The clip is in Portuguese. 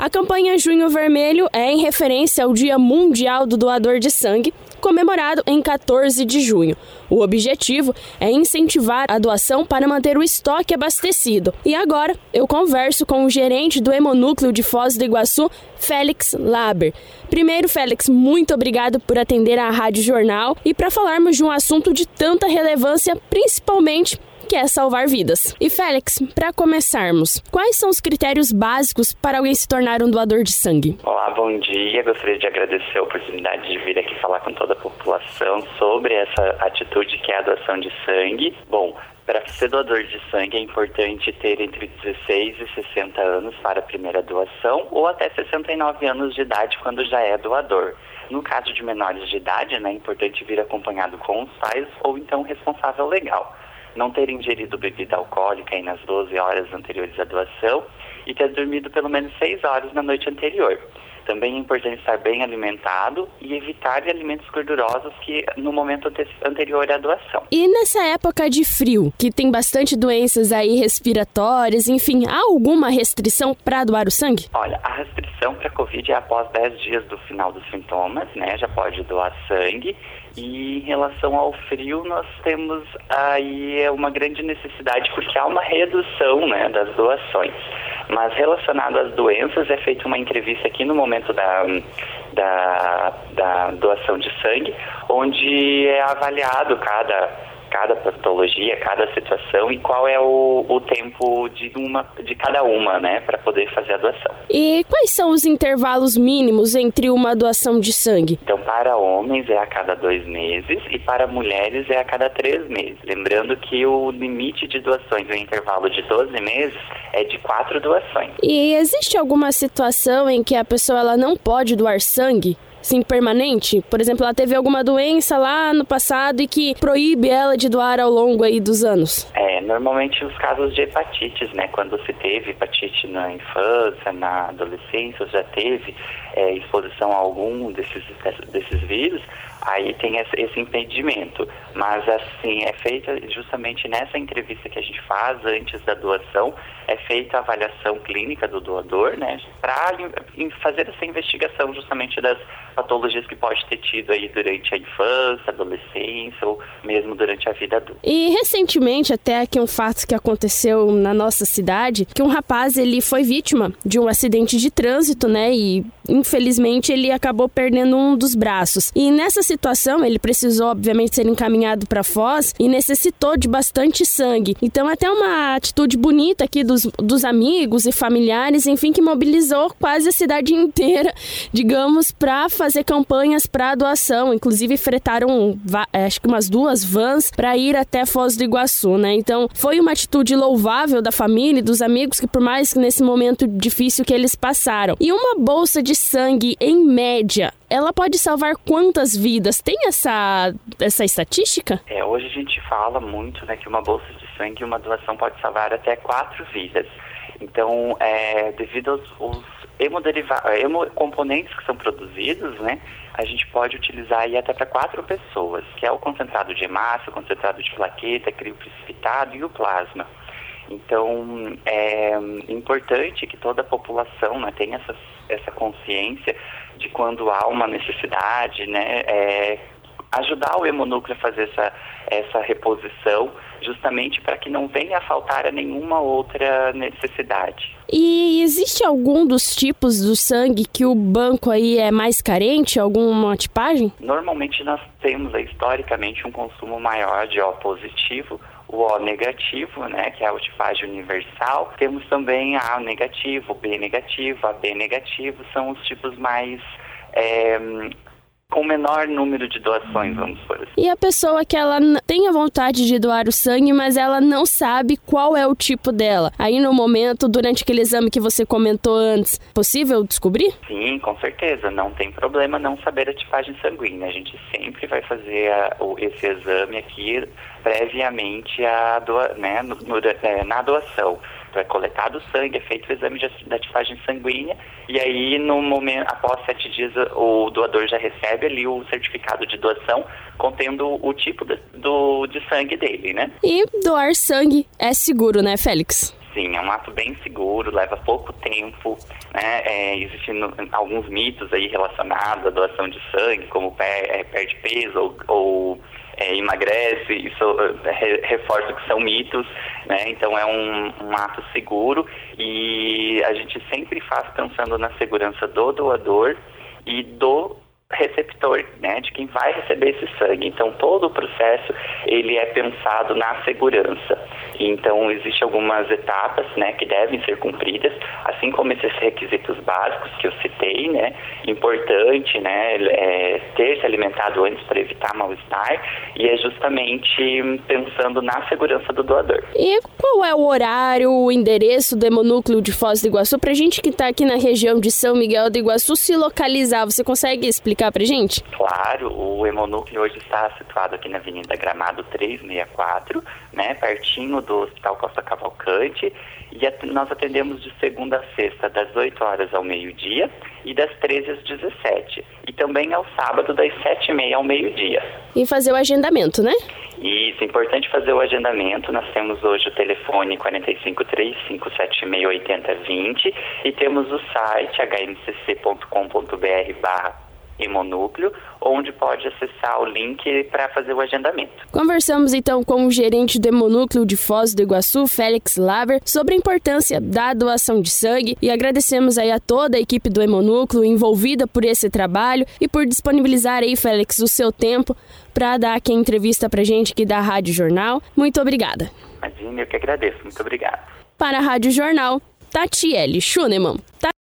A campanha Junho Vermelho é em referência ao Dia Mundial do Doador de Sangue, comemorado em 14 de junho. O objetivo é incentivar a doação para manter o estoque abastecido. E agora eu converso com o gerente do Hemonúcleo de Foz do Iguaçu, Félix Laber. Primeiro, Félix, muito obrigado por atender à Rádio Jornal e para falarmos de um assunto de tanta relevância, principalmente que é salvar vidas. E Félix, para começarmos, quais são os critérios básicos para alguém se tornar um doador de sangue? Olá, bom dia. Gostaria de agradecer a oportunidade de vir aqui falar com toda a população sobre essa atitude que é a doação de sangue. Bom, para ser doador de sangue é importante ter entre 16 e 60 anos para a primeira doação ou até 69 anos de idade quando já é doador. No caso de menores de idade, é importante vir acompanhado com os pais ou então responsável legal. Não ter ingerido bebida alcoólica aí nas 12 horas anteriores à doação e ter dormido pelo menos 6 horas na noite anterior. Também é importante estar bem alimentado e evitar alimentos gordurosos no momento anterior à doação. E nessa época de frio, que tem bastante doenças aí respiratórias, enfim, há alguma restrição para doar o sangue? Olha, a restrição para a Covid é após 10 dias do final dos sintomas, já pode doar sangue. E em relação ao frio, nós temos aí uma grande necessidade, porque há uma redução, das doações. Mas relacionado às doenças, é feita uma entrevista aqui no momento da doação de sangue, onde é avaliado cada patologia, cada situação e qual é o tempo de cada uma, para poder fazer a doação. E quais são os intervalos mínimos entre uma doação de sangue? Então, para homens é a cada 2 meses e para mulheres é a cada 3 meses. Lembrando que o limite de doações no intervalo de 12 meses é de 4 doações. E existe alguma situação em que a pessoa ela não pode doar sangue? Sim, permanente? Por exemplo, ela teve alguma doença lá no passado e que proíbe ela de doar ao longo aí dos anos? Normalmente os casos de hepatites, Quando se teve hepatite na infância, na adolescência, já teve exposição a algum desses vírus, aí tem esse impedimento. Mas assim, é feita justamente nessa entrevista que a gente faz antes da doação, é feita a avaliação clínica do doador, para fazer essa investigação justamente das patologias que pode ter tido aí durante a infância, adolescência ou mesmo durante a vida adulta. E recentemente, até aqui um fato que aconteceu na nossa cidade, que um rapaz ele foi vítima de um acidente de trânsito, e infelizmente ele acabou perdendo um dos braços. E nessa situação ele precisou obviamente ser encaminhado para Foz e necessitou de bastante sangue. Então até uma atitude bonita aqui dos amigos e familiares, enfim, que mobilizou quase a cidade inteira, digamos, para fazer campanhas para doação. Inclusive fretaram acho que umas 2 vans para ir até Foz do Iguaçu, Então foi uma atitude louvável da família e dos amigos, que por mais que nesse momento difícil que eles passaram. E uma bolsa de sangue, em média, ela pode salvar quantas vidas? Tem essa estatística? Hoje a gente fala muito, que uma bolsa de sangue, uma doação pode salvar até 4 vidas. Então, devido aos hemocomponentes que são produzidos, a gente pode utilizar aí até para 4 pessoas, que é o concentrado de hemácia, o concentrado de plaqueta, crio precipitado e o plasma. Então, é importante que toda a população tenha essa consciência de quando há uma necessidade, ajudar o hemonúcleo a fazer essa reposição, justamente para que não venha a faltar a nenhuma outra necessidade. E existe algum dos tipos do sangue que o banco aí é mais carente, alguma tipagem? Normalmente nós temos historicamente um consumo maior de O positivo, o O negativo, que é a tipagem universal. Temos também A negativo, B negativo, AB negativo, são os tipos mais com menor número de doações, vamos por assim. E a pessoa que ela tem a vontade de doar o sangue, mas ela não sabe qual é o tipo dela. Aí no momento, durante aquele exame que você comentou antes, possível descobrir? Sim, com certeza. Não tem problema não saber a tipagem sanguínea. A gente sempre vai fazer esse exame aqui previamente na doação. É coletado o sangue, é feito o exame da tipagem sanguínea e aí no momento, após 7 dias, o doador já recebe ali o certificado de doação contendo o tipo de sangue dele, E doar sangue é seguro, Félix? sim, é um ato bem seguro, leva pouco tempo, né? Existem alguns mitos aí relacionados à doação de sangue, como perde peso ou emagrece, isso reforça que são mitos, né? Então é um ato seguro e a gente sempre faz pensando na segurança do doador e do receptor, né, de quem vai receber esse sangue. Então todo o processo ele é pensado na segurança. Então existem algumas etapas, né, que devem ser cumpridas, assim como esses requisitos básicos que eu citei, né, importante, né, ter se alimentado antes para evitar mal-estar, e é justamente pensando na segurança do doador. E qual é o horário, o endereço do Hemonúcleo de Foz do Iguaçu pra gente que está aqui na região de São Miguel do Iguaçu se localizar? Você consegue explicar pra gente? Claro, o Hemonúcleo hoje está situado aqui na Avenida Gramado 364, né, pertinho do Hospital Costa Cavalcante, e nós atendemos de segunda a sexta, das 8 horas ao meio-dia e das 13 às 17. E também ao sábado, das 7h30 ao meio-dia. E fazer o agendamento, né? Isso, é importante fazer o agendamento. Nós temos hoje o telefone 4535768020 e temos o site hmcc.com.br/hemonúcleo, onde pode acessar o link para fazer o agendamento. Conversamos então com o gerente do Hemonúcleo de Foz do Iguaçu, Félix Laver, sobre a importância da doação de sangue e agradecemos aí a toda a equipe do Hemonúcleo envolvida por esse trabalho e por disponibilizar aí, Félix, o seu tempo para dar aqui a entrevista pra gente aqui da Rádio Jornal. Muito obrigada. Imagina, eu que agradeço. Muito obrigado. Para a Rádio Jornal, Tatiele Schunemann.